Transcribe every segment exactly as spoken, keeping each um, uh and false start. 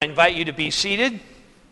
invite you to be seated.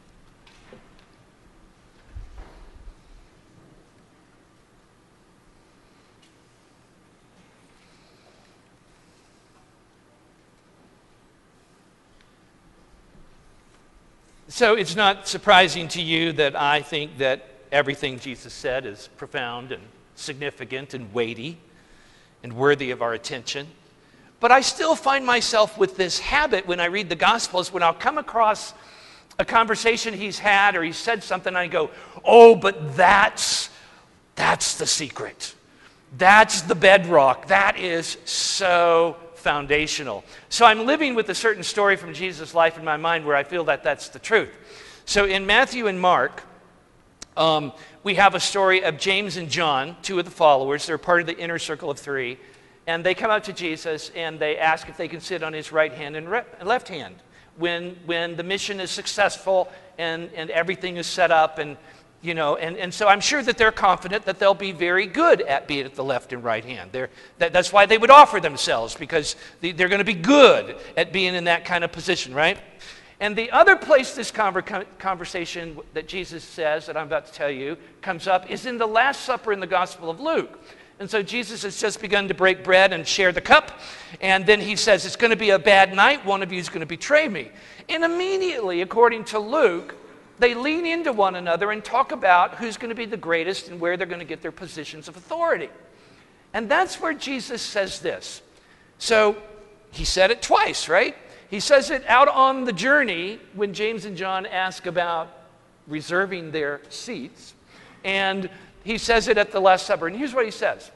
So it's not surprising to you that I think that everything Jesus said is profound and significant and weighty and worthy of our attention. But I still find myself with this habit when I read the Gospels, when I'll come across a conversation he's had or he said something, and I go, oh, but that's, that's the secret. That's the bedrock. That is so foundational. So I'm living with a certain story from Jesus' life in my mind where I feel that that's the truth. So in Matthew and Mark, um, we have a story of James and John, two of the followers. They're part of the inner circle of three. And they come up to Jesus and they ask if they can sit on his right hand and re- left hand when, when the mission is successful and, and everything is set up. And, you know, and, and so I'm sure that they're confident that they'll be very good at being at the left and right hand. They're, that, that's why they would offer themselves, because they, they're going to be good at being in that kind of position, right? And the other place this conver- conversation that Jesus says, that I'm about to tell you, comes up is in the Last Supper in the Gospel of Luke. And so Jesus has just begun to break bread and share the cup. And then he says, it's going to be a bad night. One of you is going to betray me. And immediately, according to Luke, they lean into one another and talk about who's going to be the greatest and where they're going to get their positions of authority. And that's where Jesus says this. So he said it twice, right? He says it out on the journey when James and John ask about reserving their seats. And he says it at the Last Supper. And here's what he says.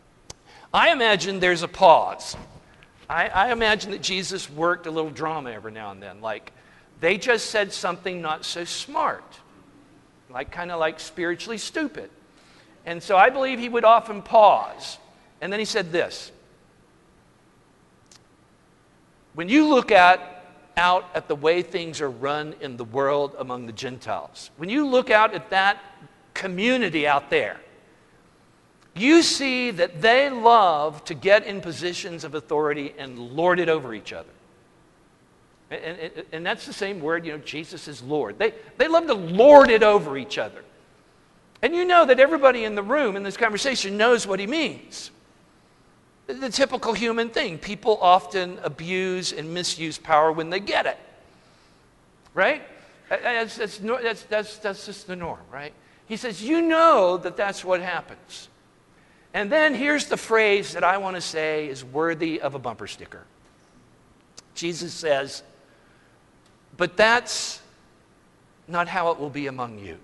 I imagine there's a pause. I, I imagine that Jesus worked a little drama every now and then. Like, they just said something not so smart. Like, kind of like spiritually stupid. And so I believe he would often pause. And then he said this. When you look at, out at the way things are run in the world among the Gentiles, when you look out at that community out there, you see that they love to get in positions of authority and lord it over each other. And, and, and that's the same word, you know, Jesus is Lord. They, they love to lord it over each other. And you know that everybody in the room in this conversation knows what he means. The typical human thing. People often abuse and misuse power when they get it. Right? That's, that's, that's, that's, that's just the norm, right? He says, you know that that's what happens. And then here's the phrase that I want to say is worthy of a bumper sticker. Jesus says, but that's not how it will be among you.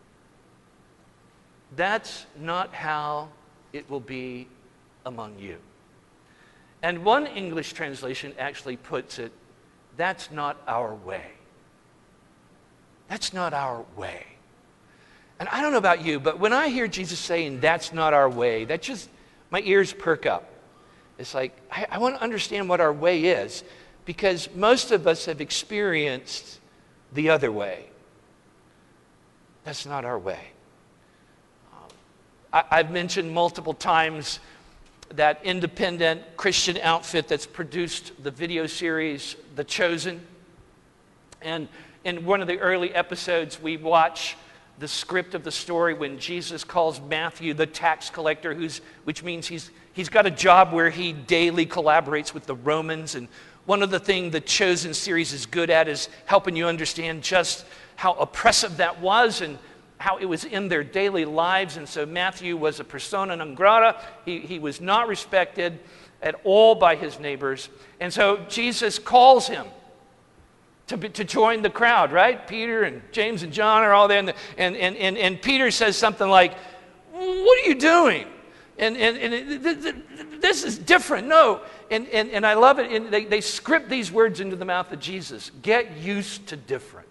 That's not how it will be among you. And one English translation actually puts it, that's not our way. That's not our way. And I don't know about you, but when I hear Jesus saying, that's not our way, that just, my ears perk up. It's like, I, I want to understand what our way is, because most of us have experienced the other way. That's not our way. Um, I, I've mentioned multiple times that independent Christian outfit that's produced the video series, The Chosen. And in one of the early episodes, we watch the script of the story when Jesus calls Matthew the tax collector, who's, which means he's, he's got a job where he daily collaborates with the Romans. And one of the things the Chosen series is good at is helping you understand just how oppressive that was and how it was in their daily lives. And so Matthew was a persona non grata. He, he was not respected at all by his neighbors. And so Jesus calls him to, be, to join the crowd, right? Peter and James and John are all there. And, the, and, and, and, and Peter says something like, what are you doing? And, and, and it, this is different. No. And, and, and I love it. And they, they script these words into the mouth of Jesus. Get used to different.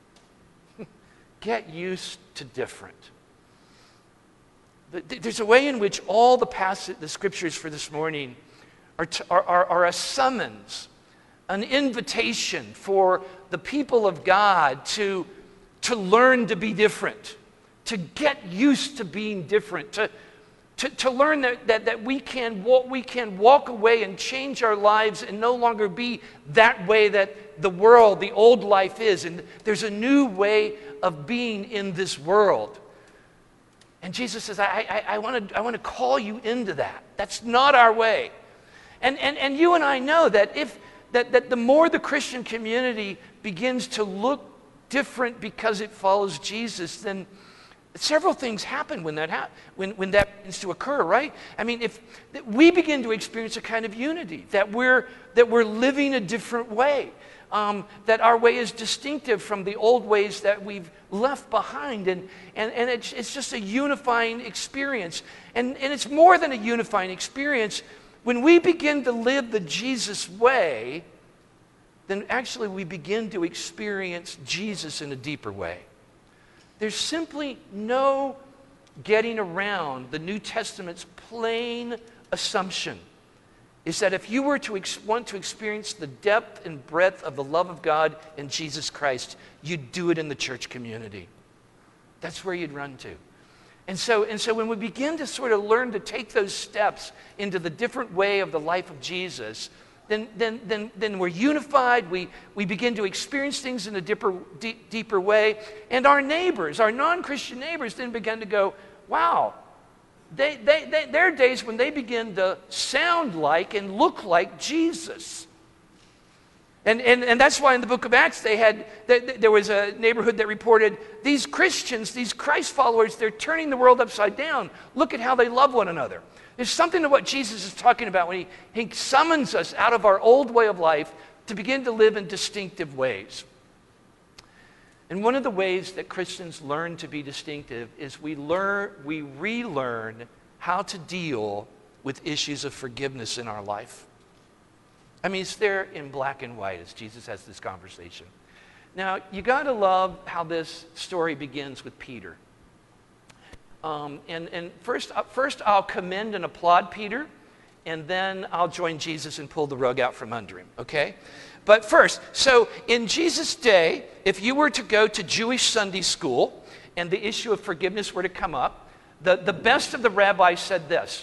Get used to different. There's a way in which all the passage, the scriptures for this morning are, to, are, are, are a summons, an invitation for the people of God to, to learn to be different, to get used to being different, to, To, to learn that, that, that we, can walk, we can walk away and change our lives and no longer be that way that the world, the old life is. And there's a new way of being in this world. And Jesus says, I, I, I want to I want to call you into that. That's not our way. And, and, and you and I know that, if, that, that the more the Christian community begins to look different because it follows Jesus, then several things happen when that ha- when, when that begins to occur, right? I mean, if we begin to experience a kind of unity, that we're, that we're living a different way, um, that our way is distinctive from the old ways that we've left behind, and, and, and it's, it's just a unifying experience. And, and it's more than a unifying experience. When we begin to live the Jesus way, then actually we begin to experience Jesus in a deeper way. There's simply no getting around the New Testament's plain assumption, is that if you were to ex- want to experience the depth and breadth of the love of God in Jesus Christ, you'd do it in the church community. That's where you'd run to. And so, and so when we begin to sort of learn to take those steps into the different way of the life of Jesus, Then, then, then, then we're unified, we, we begin to experience things in a deeper, deep, deeper way, and our neighbors, our non-Christian neighbors, then begin to go, wow, they, they, they, there are days when they begin to sound like and look like Jesus. And, and, and that's why in the book of Acts, they had, there was a neighborhood that reported, these Christians, these Christ followers, they're turning the world upside down. Look at how they love one another. There's something to what Jesus is talking about when he, he summons us out of our old way of life to begin to live in distinctive ways. And one of the ways that Christians learn to be distinctive is we learn, we relearn how to deal with issues of forgiveness in our life. I mean, it's there in black and white as Jesus has this conversation. Now, you got to love how this story begins with Peter. Um, and and first, uh, first I'll commend and applaud Peter, and then I'll join Jesus and pull the rug out from under him, okay? But first, so in Jesus' day, if you were to go to Jewish Sunday school and the issue of forgiveness were to come up, the, the best of the rabbis said this.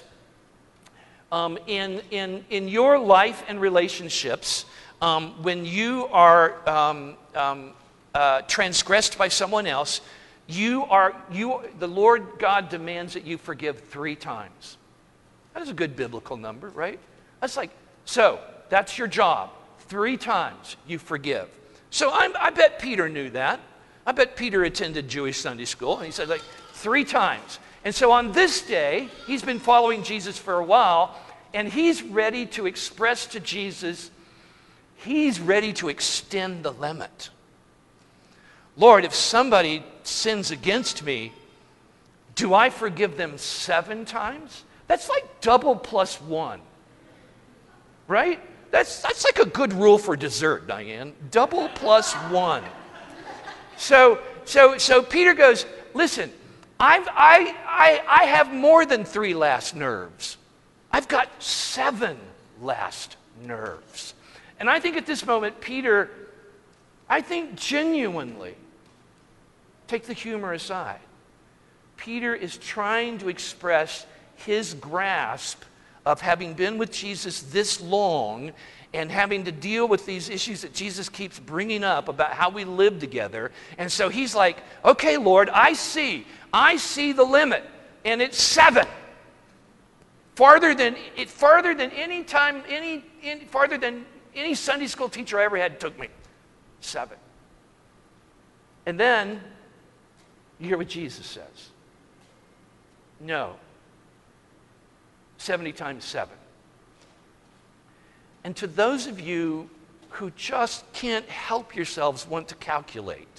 Um, in, in, in your life and relationships, um, when you are um, um, uh, transgressed by someone else, You are, you, the Lord God demands that you forgive three times. That is a good biblical number, right? That's like, so that's your job. Three times you forgive. So I'm, I bet Peter knew that. I bet Peter attended Jewish Sunday school, and he said like three times. And so on this day, he's been following Jesus for a while, and he's ready to express to Jesus, he's ready to extend the limit. Lord, if somebody sins against me, do I forgive them seven times? That's like double plus one, right? That's, that's like a good rule for dessert, Diane. Double plus one. So, so, so Peter goes, listen, I've, I, I, I have more than three last nerves. I've got seven last nerves. And I think at this moment, Peter, I think genuinely, take the humor aside, Peter is trying to express his grasp of having been with Jesus this long and having to deal with these issues that Jesus keeps bringing up about how we live together. And so he's like, okay, Lord, I see. I see the limit, and it's seven. Farther than it, farther than any time, any, any farther than any Sunday school teacher I ever had took me. Seven. And then you hear what Jesus says. No. seventy times seven. And to those of you who just can't help yourselves want to calculate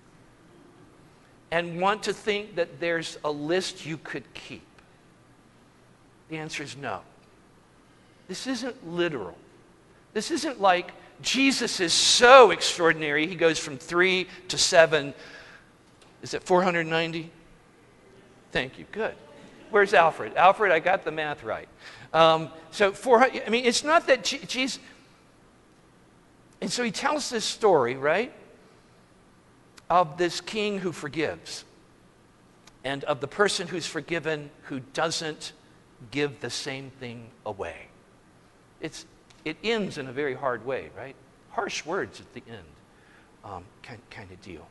and want to think that there's a list you could keep, the answer is no. This isn't literal. This isn't like Jesus is so extraordinary, he goes from three to seven. Is it four hundred ninety? Thank you. Good. Where's Alfred? Alfred, I got the math right. Um, so four hundred, I mean, it's not that Jesus, and so he tells this story, right, of this king who forgives, and of the person who's forgiven who doesn't give the same thing away. It's, it ends in a very hard way, right? Harsh words at the end, um, kind, kind of deal.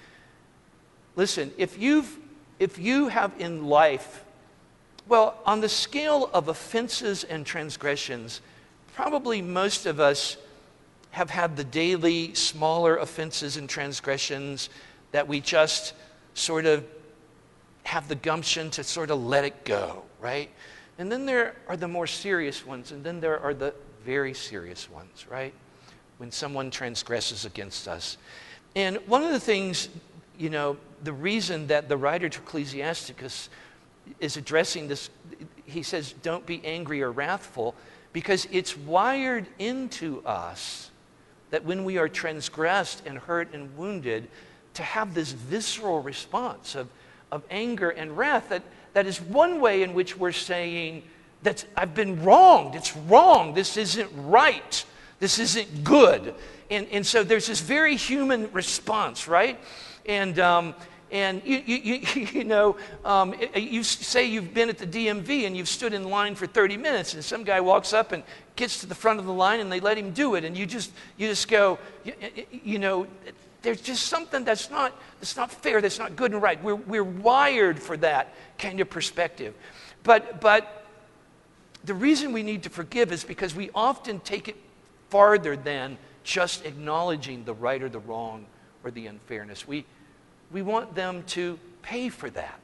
Listen, if you've, if you have in life, well, on the scale of offenses and transgressions, probably most of us have had the daily smaller offenses and transgressions that we just sort of have the gumption to sort of let it go, right? And then there are the more serious ones, and then there are the very serious ones, right? When someone transgresses against us. And one of the things, you know, the reason that the writer to Ecclesiasticus is addressing this, he says, don't be angry or wrathful, because it's wired into us that when we are transgressed and hurt and wounded, to have this visceral response of, of anger and wrath. That, that is one way in which we're saying, that I've been wronged, it's wrong, this isn't right, this isn't good. And, and so there's this very human response, right? And, um, and you, you, you, you know, um, you say you've been at the D M V and you've stood in line for thirty minutes, and some guy walks up and gets to the front of the line and they let him do it, and you just, you just go, you, you know, there's just something that's not, that's not fair, that's not good and right. We're, we're wired for that kind of perspective. But, but the reason we need to forgive is because we often take it farther than just acknowledging the right or the wrong or the unfairness. We, we want them to pay for that.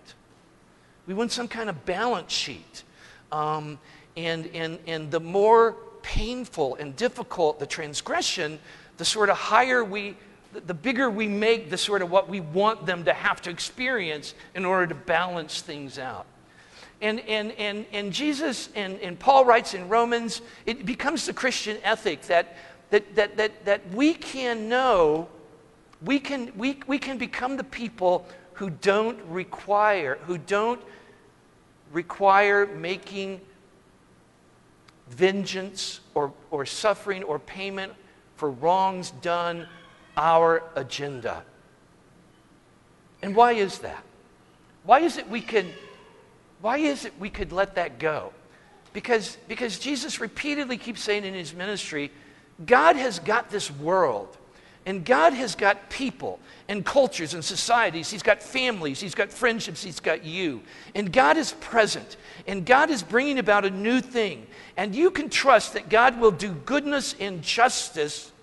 We want some kind of balance sheet. Um, and, and, and the more painful and difficult the transgression, the sort of higher we, the bigger we make the sort of what we want them to have to experience in order to balance things out. And, and, and, and Jesus and, and Paul writes in Romans, it becomes the Christian ethic that, that, that, that, that we can know, we can, we, we can become the people who don't require, who don't require making vengeance or, or suffering or payment for wrongs done our agenda. And why is that? Why is it we can, why is it we could let that go? Because, because Jesus repeatedly keeps saying in his ministry, God has got this world, and God has got people and cultures and societies. He's got families, he's got friendships, he's got you. And God is present, and God is bringing about a new thing. And you can trust that God will do goodness and justice,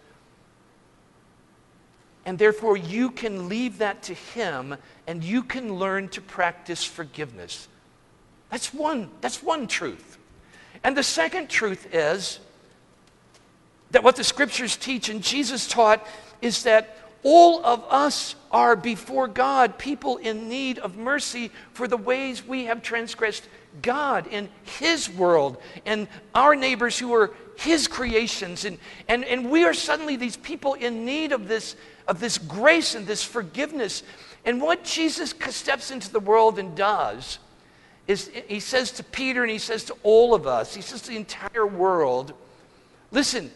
and therefore you can leave that to him, and you can learn to practice forgiveness. That's one, that's one truth. And the second truth is that what the scriptures teach and Jesus taught is that all of us are before God people in need of mercy for the ways we have transgressed God in his world and our neighbors who are his creations. And, and, and we are suddenly these people in need of this, of this grace and this forgiveness. And what Jesus steps into the world and does is he says to Peter and he says to all of us, he says to the entire world, listen,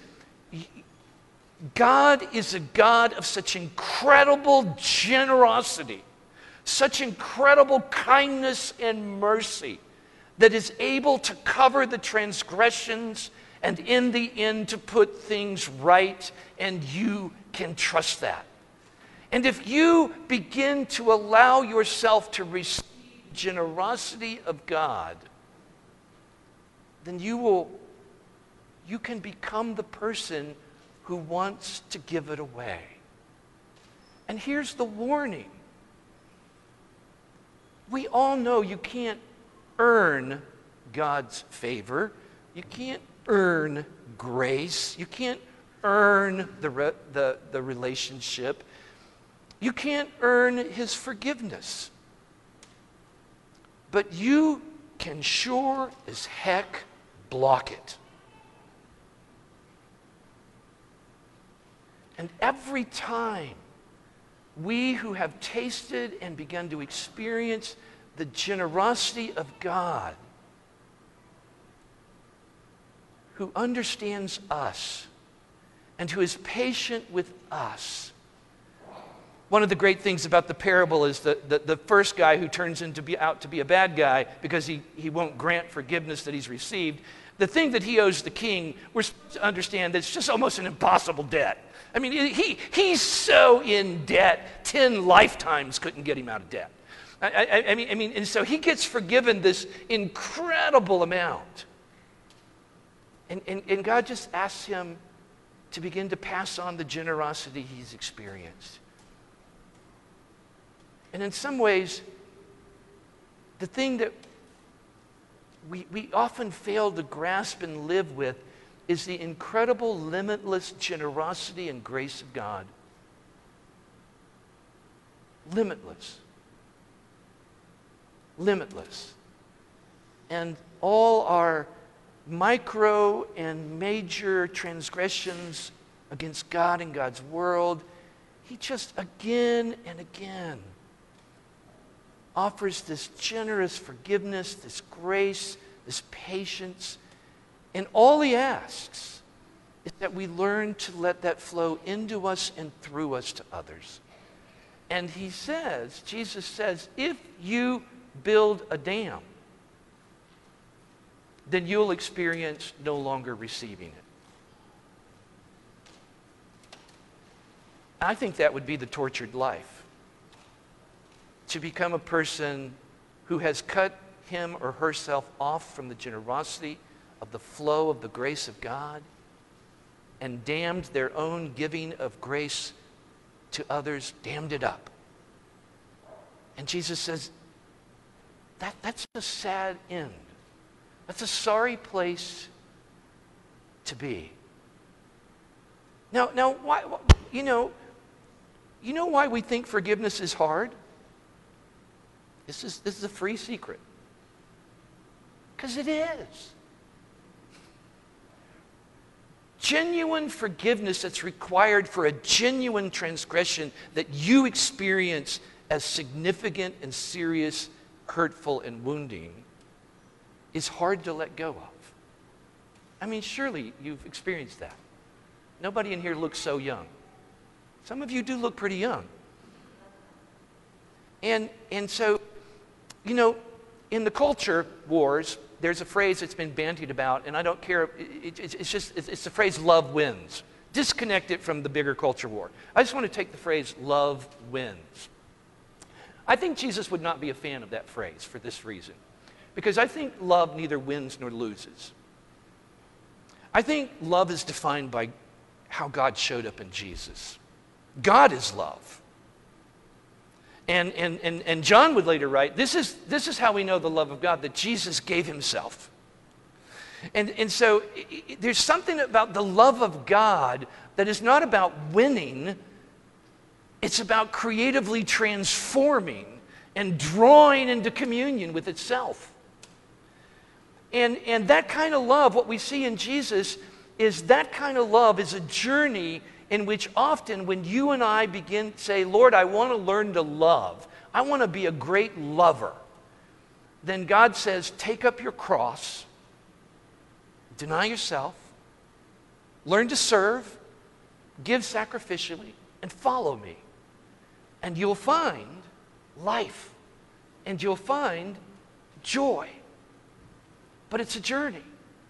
God is a God of such incredible generosity, such incredible kindness and mercy that is able to cover the transgressions and in the end to put things right, and you can trust that. And if you begin to allow yourself to receive generosity of God, then you will, you can become the person who wants to give it away. And here's the warning. We all know you can't earn God's favor. You can't earn grace. You can't earn the, re- the, the relationship. You can't earn his forgiveness. But you can sure as heck block it. And every time we who have tasted and begun to experience the generosity of God, who understands us and who is patient with us, One of the great things about the parable is that the, the first guy who turns into be, out to be a bad guy because he, he won't grant forgiveness that he's received, the thing that he owes the king, we're supposed to understand that it's just almost an impossible debt. I mean, he, he's so in debt, ten lifetimes couldn't get him out of debt. I, I, I, mean, I mean, and so he gets forgiven this incredible amount. And, and, and God just asks him to begin to pass on the generosity he's experienced. And in some ways, the thing that we, we often fail to grasp and live with is the incredible, limitless generosity and grace of God. Limitless. Limitless. And all our micro and major transgressions against God and God's world, he just again and again offers this generous forgiveness, this grace, this patience. And all he asks is that we learn to let that flow into us and through us to others. And he says, Jesus says, if you build a dam, then you'll experience no longer receiving it. I think that would be the tortured life. To become a person who has cut him or herself off from the generosity of the flow of the grace of God and dammed their own giving of grace to others, dammed it up. And Jesus says, that, that's a sad end. That's a sorry place to be. Now, now, why, you know, you know why we think forgiveness is hard? This is, this is a free secret. Because it is. Genuine forgiveness that's required for a genuine transgression that you experience as significant and serious, hurtful and wounding is hard to let go of. I mean, surely you've experienced that. Nobody in here looks so young. Some of you do look pretty young. And, and so, you know, in the culture wars, there's a phrase that's been bandied about, and I don't care. It, it, it's just, it's, it's the phrase love wins. Disconnect it from the bigger culture war. I just want to take the phrase love wins. I think Jesus would not be a fan of that phrase for this reason. Because I think love neither wins nor loses. I think love is defined by how God showed up in Jesus. God is love. And, and, and, and John would later write, this is, this is how we know the love of God, that Jesus gave himself. And, and so it, there's something about the love of God that is not about winning. It's about creatively transforming and drawing into communion with itself. And, and that kind of love, what we see in Jesus, is that kind of love is a journey in which often when you and I begin to say, Lord, I want to learn to love, I want to be a great lover, then God says, take up your cross, deny yourself, learn to serve, give sacrificially, and follow me. And you'll find life, and you'll find joy. But it's a journey.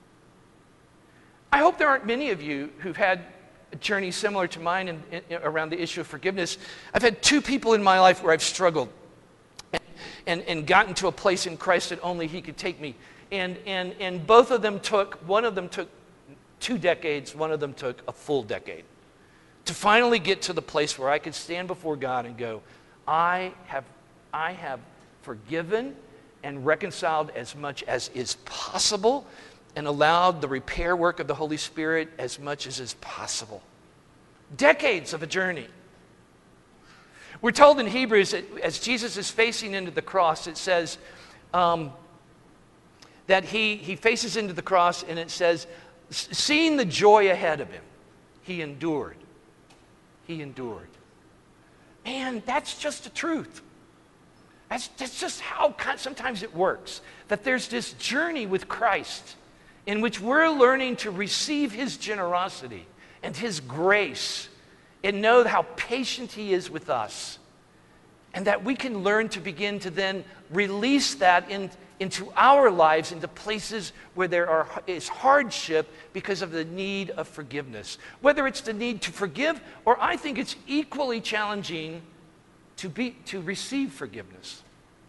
I hope there aren't many of you who've had a journey similar to mine in, in, around the issue of forgiveness. I've had two people in my life where I've struggled and, and, and gotten to a place in Christ that only he could take me. And, and, and both of them took, one of them took two decades, one of them took a full decade to finally get to the place where I could stand before God and go, I have, I have forgiven and reconciled as much as is possible and allowed the repair work of the Holy Spirit as much as is possible. Decades of a journey. We're told in Hebrews that as Jesus is facing into the cross, it says um, that he, he faces into the cross and it says, seeing the joy ahead of him, he endured. He endured. Man, that's just the truth. That's, that's just how sometimes it works. That there's this journey with Christ in which we're learning to receive his generosity and his grace and know how patient he is with us. And that we can learn to begin to then release that in, into our lives, into places where there are, is hardship because of the need of forgiveness. Whether it's the need to forgive, or I think it's equally challenging to, be, to receive forgiveness.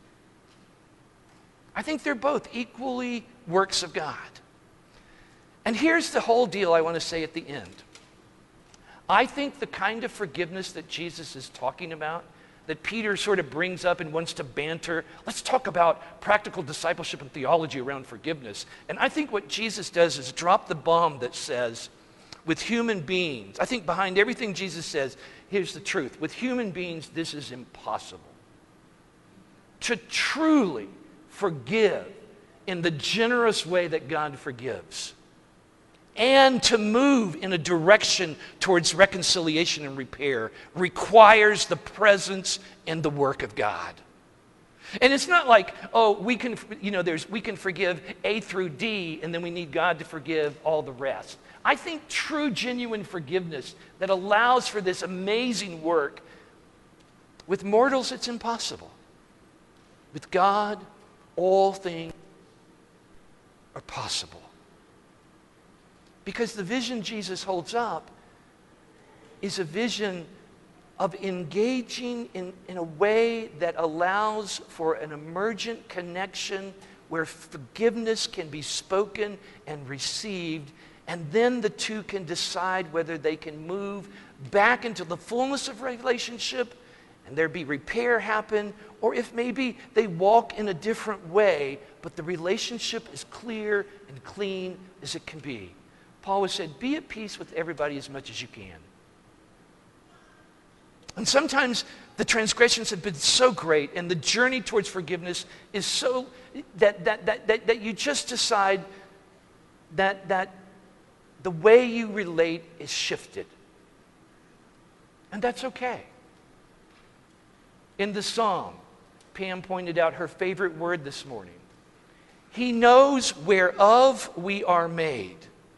I think they're both equally works of God. And here's the whole deal I want to say at the end. I think the kind of forgiveness that Jesus is talking about, that Peter sort of brings up and wants to banter. Let's talk about practical discipleship and theology around forgiveness. And I think what Jesus does is drop the bomb that says, with human beings, I think behind everything Jesus says, here's the truth. With human beings, this is impossible. To truly forgive in the generous way that God forgives, and to move in a direction towards reconciliation and repair, requires the presence and the work of God. And it's not like, oh, we can, you know, there's we can forgive A through D, and then we need God to forgive all the rest. I think true, genuine forgiveness that allows for this amazing work, with mortals it's impossible. With God, all things are possible. Because the vision Jesus holds up is a vision of engaging in, in a way that allows for an emergent connection where forgiveness can be spoken and received, and then the two can decide whether they can move back into the fullness of relationship and there be repair happen, or if maybe they walk in a different way, but the relationship is clear and clean as it can be. Paul has said, be at peace with everybody as much as you can. And sometimes the transgressions have been so great and the journey towards forgiveness is so that, that, that, that, that you just decide that, that the way you relate is shifted. And that's okay. In the psalm, Pam pointed out her favorite word this morning. He knows whereof we are made.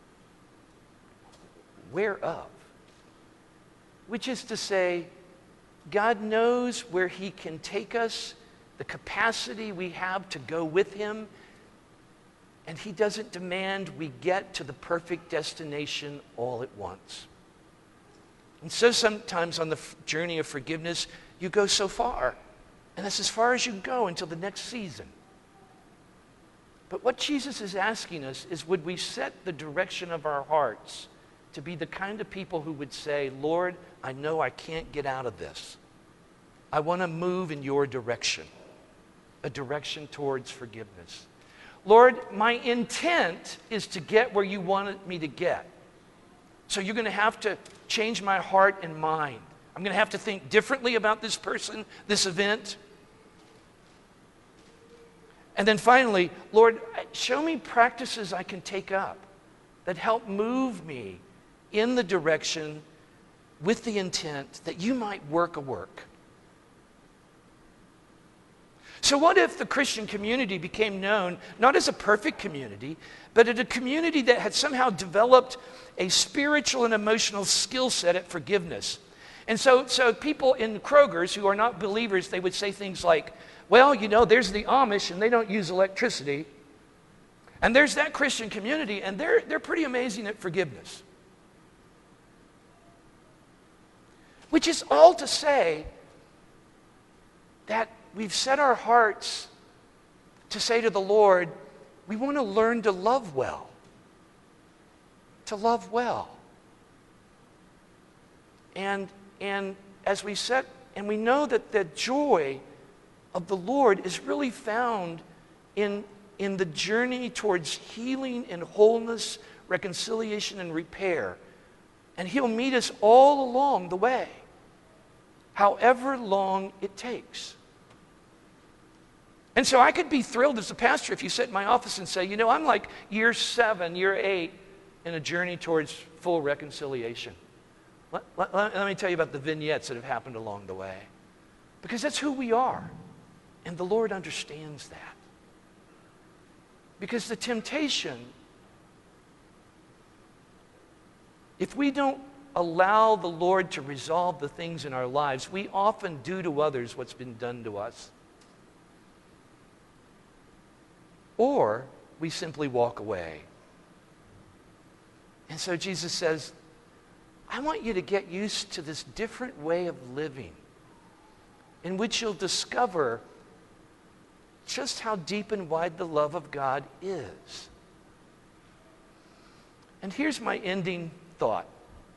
Whereof? Which is to say, God knows where he can take us, the capacity we have to go with him, and he doesn't demand we get to the perfect destination all at once. And so sometimes on the journey of forgiveness, you go so far, and that's as far as you can go until the next season. But what Jesus is asking us is, would we set the direction of our hearts to be the kind of people who would say, Lord, I know I can't get out of this. I want to move in your direction, a direction towards forgiveness. Lord, my intent is to get where you wanted me to get. So you're going to have to change my heart and mind. I'm going to have to think differently about this person, this event. And then finally, Lord, show me practices I can take up that help move me in the direction with the intent that you might work a work. So what if the Christian community became known not as a perfect community, but as a community that had somehow developed a spiritual and emotional skill set at forgiveness? And so, so people in Kroger's who are not believers, they would say things like, well, you know, there's the Amish and they don't use electricity. And there's that Christian community and they're, they're pretty amazing at forgiveness. Which is all to say that we've set our hearts to say to the Lord, we want to learn to love well. To love well. And, and as we set, and we know that the joy of the Lord is really found in, in the journey towards healing and wholeness, reconciliation and repair. And he'll meet us all along the way, however long it takes. And so I could be thrilled as a pastor if you sit in my office and say, you know, I'm like year seven, year eight in a journey towards full reconciliation. Let, let, let me tell you about the vignettes that have happened along the way. Because that's who we are. And the Lord understands that. Because the temptation, if we don't allow the Lord to resolve the things in our lives, we often do to others what's been done to us. Or we simply walk away. And so Jesus says, I want you to get used to this different way of living in which you'll discover just how deep and wide the love of God is. And here's my ending thought.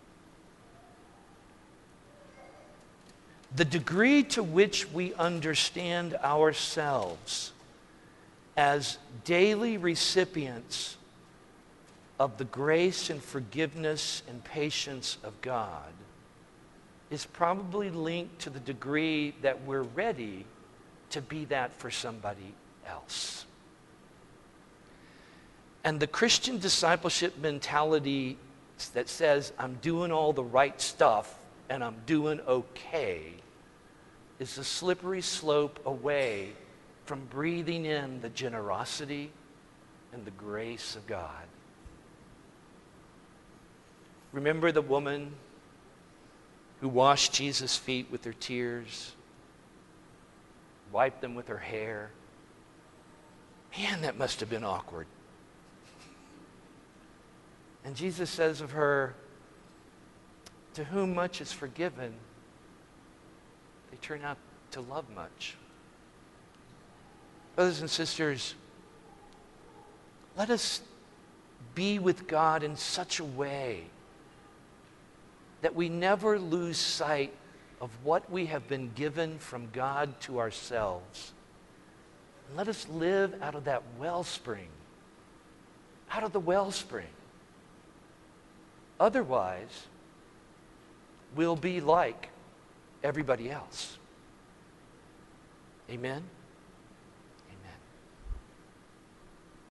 The degree to which we understand ourselves as daily recipients of the grace and forgiveness and patience of God is probably linked to the degree that we're ready to be that for somebody else. And the Christian discipleship mentality that says, I'm doing all the right stuff and I'm doing okay, is a slippery slope away from breathing in the generosity and the grace of God. Remember the woman who washed Jesus' feet with her tears, wiped them with her hair? Man, that must have been awkward. And Jesus says of her, to whom much is forgiven, they turn out to love much. Brothers and sisters, let us be with God in such a way that we never lose sight of what we have been given from God to ourselves. And let us live out of that wellspring, out of the wellspring. Otherwise, we'll be like everybody else. Amen?